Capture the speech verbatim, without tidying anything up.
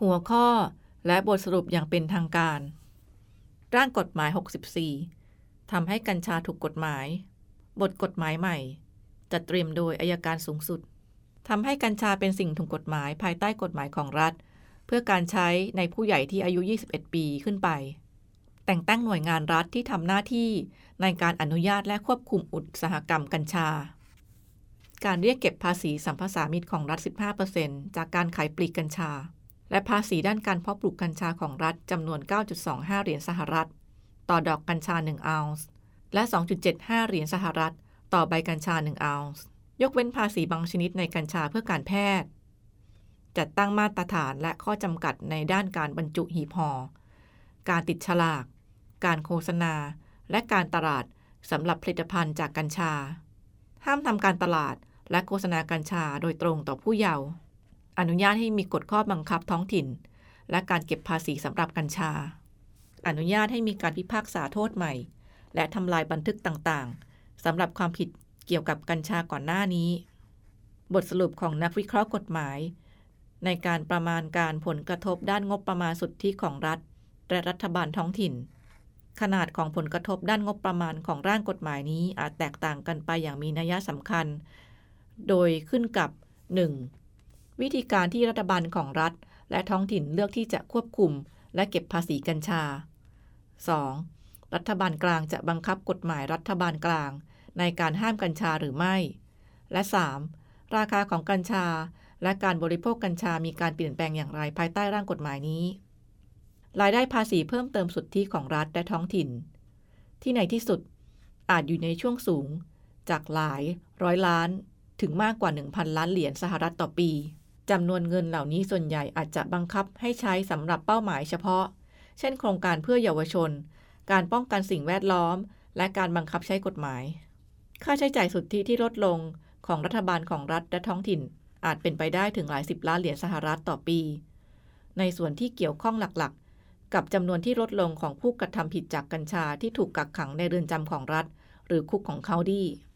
หัวข้อและบทสรุปอย่างเป็นทางการร่างกฎหมายหกสิบสี่ทำให้กัญชาถูกกฎหมายบทกฎหมายใหม่จัดเตรียมโดยอัยการสูงสุดทำให้กัญชาเป็นสิ่งถูกกฎหมายภายใต้กฎหมายของรัฐเพื่อการใช้ในผู้ใหญ่ที่อายุยี่สิบเอ็ดปีขึ้นไปแต่งตั้งหน่วยงานรัฐที่ทำหน้าที่ในการอนุญาตและควบคุมอุตสาหกรรมกัญชาการเรียกเก็บภาษีสัมภาษามิตของรัฐ สิบห้าเปอร์เซ็นต์ จากการขายปลีกกัญชาและภาษีด้านการเพาะปลูกกัญชาของรัฐจำนวน เก้าจุดสองห้า เหรียญสหรัฐต่อดอกกัญชาหนึ่งออนซ์และ สองจุดเจ็ดห้า เหรียญสหรัฐต่อใบกัญชาหนึ่งออนซ์ยกเว้นภาษีบางชนิดในกัญชาเพื่อการแพทย์จัดตั้งมาตรฐานและข้อจำกัดในด้านการบรรจุหีบห่อการติดฉลากการโฆษณาและการตลาดสำหรับผลิตภัณฑ์จากกัญชาห้ามทำการตลาดและโฆษณากัญชาโดยตรงต่อผู้เยาว์อนุญาตให้มีกฎข้อบังคับท้องถิ่นและการเก็บภาษีสำหรับกัญชาอนุญาตให้มีการพิพากษาโทษใหม่และทำลายบันทึกต่างๆสำหรับความผิดเกี่ยวกับกัญชาก่อนหน้านี้บทสรุปของนักวิเคราะห์กฎหมายในการประมาณการผลกระทบด้านงบประมาณสุทธิของรัฐและรัฐบาลท้องถิ่นขนาดของผลกระทบด้านงบประมาณของร่างกฎหมายนี้อาจแตกต่างกันไปอย่างมีนัยสำคัญโดยขึ้นกับ หนึ่ง. วิธีการที่รัฐบาลของรัฐและท้องถิ่นเลือกที่จะควบคุมและเก็บภาษีกัญชา สอง. รัฐบาลกลางจะบังคับกฎหมายรัฐบาลกลางในการห้ามกัญชาหรือไม่และ สาม. ราคาของกัญชาและการบริโภคกัญชามีการเปลี่ยนแปลงอย่างไรภายใต้ร่างกฎหมายนี้รายได้ภาษีเพิ่มเติมสุทธิของรัฐและท้องถิ่นที่ในที่สุดอาจอยู่ในช่วงสูงจากหลายร้อยล้านถึงมากกว่า หนึ่งพัน ล้านเหรียญสหรัฐต่อปีจำนวนเงินเหล่านี้ส่วนใหญ่อาจจะบังคับให้ใช้สำหรับเป้าหมายเฉพาะเช่นโครงการเพื่อเยาวชนการป้องกันสิ่งแวดล้อมและการบังคับใช้กฎหมายค่าใช้จ่ายสุทธิที่ลดลงของรัฐบาลของรัฐและท้องถิ่นอาจเป็นไปได้ถึงหลายสิบล้านเหรียญสหรัฐต่อปีในส่วนที่เกี่ยวข้องหลักๆกับจำนวนที่ลดลงของผู้กระทำผิดจากกัญชาที่ถูกกักขังในเรือนจำของรัฐหรือคุกของเคาน์ตี้